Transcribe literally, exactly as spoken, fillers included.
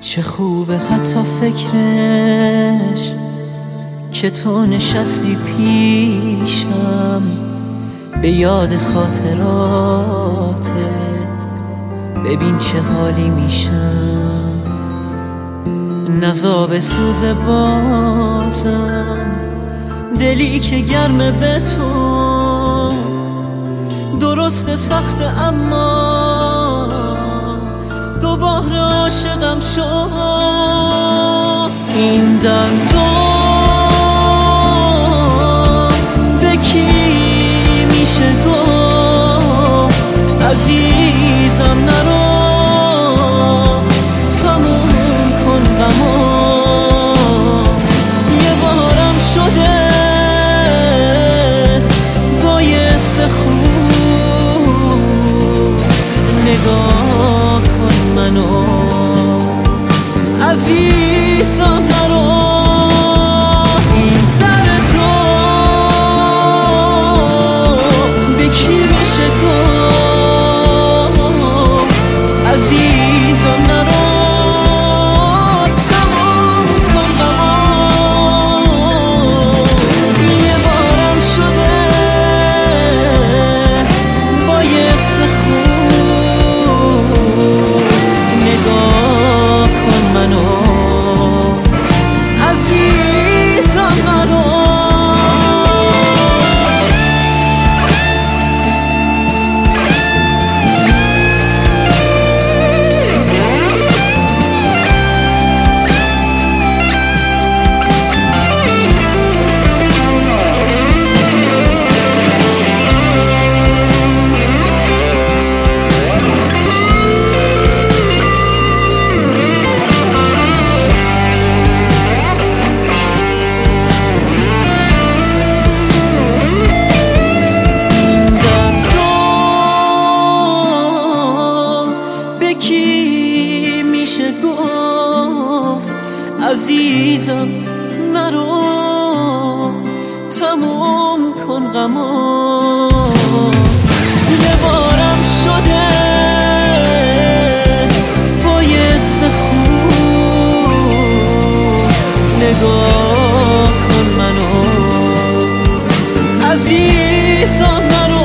چه خوبه حتی فکرش که تو نشستی پیشم، به یاد خاطراتت ببین چه حالی میشم. نزا به سوز بازم دلی که گرمه به تو، درست سخت اما دوباره عاشقم شد. این دردو به کی میشه گفت؟ عزیزم نرو، تموم کن غمو. یه بارم شده باعث خوب نگاه کن منو، عزیزم نرو. این دردو به کی میشه گفت؟ عزیزم نرو، تمام کن غمو. یه بارم شده باعث خوب نگاه کن منو، عزیزم نرو. کی میشه گفت؟ عزیزم نرو، تموم کن غمو. یه بارم شده باعث خوب نگاه کن منو، عزیزم نرو.